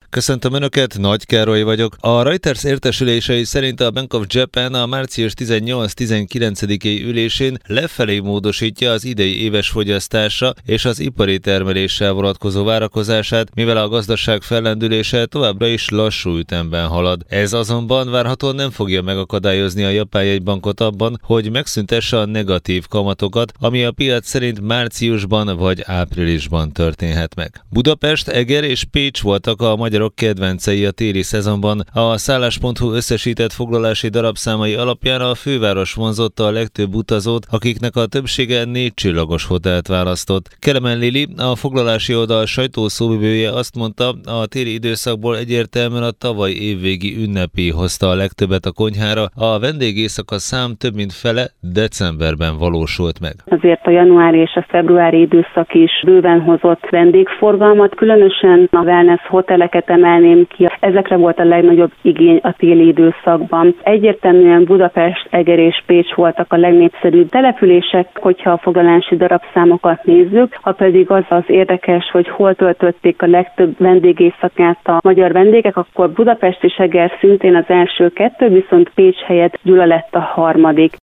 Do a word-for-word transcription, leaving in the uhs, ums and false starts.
Köszöntöm Önöket, Nagy Károly vagyok. A Reuters értesülései szerint a Bank of Japan a március tizennyolc-tizenkilencediki ülésén lefelé módosítja az idei éves fogyasztásra és az ipari termeléssel vonatkozó várakozását, mivel a gazdaság fellendülése továbbra is lassú ütemben halad. Ez azonban várhatóan nem fogja megakadályozni a japán jegybankot abban, hogy megszüntesse a negatív kamatokat, ami a piac szerint márciusban vagy áprilisban történhet meg. Budapest, Eger és Pécs voltak a magyarok kedvencei a téli szezonban. A szállás pont hu összesített foglalási darabszámai alapján a főváros vonzotta a legtöbb utazót, akiknek a többsége négy csillagos hotelt választott. Kelemen Lili, a foglalási oldal sajtószóvivője azt mondta, a téli időszakból egyértelműen a tavaly évvégi ünnepi hozta a legtöbbet a konyhára, a vendégéjszaka szám több mint fele decemberben valósult meg. Azért a januári és a februári időszak is bőven hozott vendégforgalmat, különösen a wellness hoteleket emelném ki. Ezekre volt a legnagyobb igény a téli időszakban. Egyértelműen Budapest, Eger és Pécs voltak a legnépszerűbb települések, hogyha a foglalási darabszámokat nézzük, ha pedig az az érdekes, hogy hol töltötték a legtöbb vendégéjszakát a magyar vendégek, akkor Budapest és Eger szintén az első kettő, viszont Pécs helyett Gyula lett a harmadik.